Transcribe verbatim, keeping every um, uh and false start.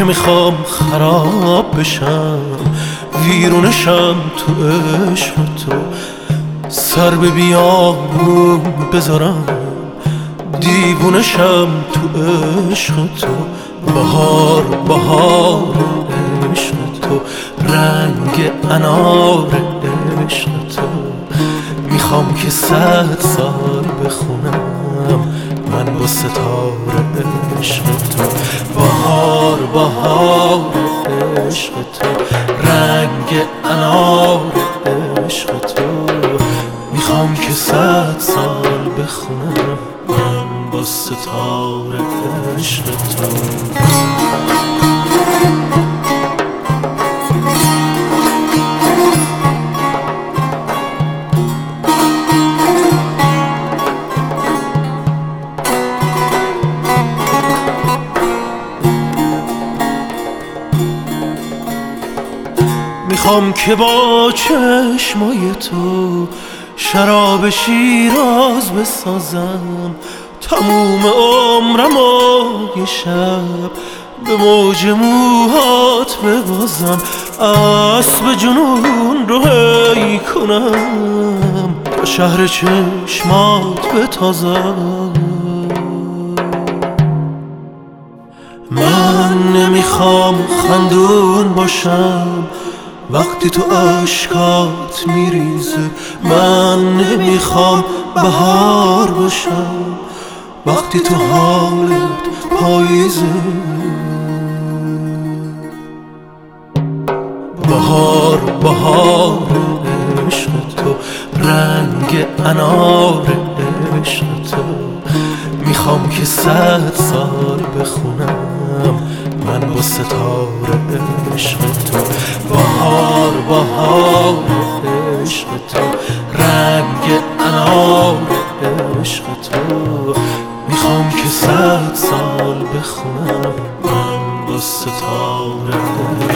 که میخوام خراب بشم، ویرونشم تو عشق تو، سر به بیابون بذارم، دیوونشم تو عشق تو. بهار بهار عشق تو، رنگ انار عشق تو، میخوام که صد سال بخونم من با ستاره عشق تو. بهار بهار عشق تو، رنگ انار عشق تو، میخوام که صد سال بخونم من با ستاره عشق تو. میخوام که با چشمای تو شراب شیراز بسازم، تموم عمرم و یه شب به موج موهات ببازم، اسب جنون رو هی کنم، با شهر چشمات بتازم. من نمیخوام خندون باشم وقتی تو اشکات میریزه، من نمیخوام بهار باشم وقتی تو حالت پاییزه. بهار بهار عشق تو، رنگ انار عشق تو، میخوام که صد سال بخونم من با ستاره عشق تو. بهار بهار عشق تو، رنگ انار عشق تو، میخوام که صد سال بخونم من با ستاره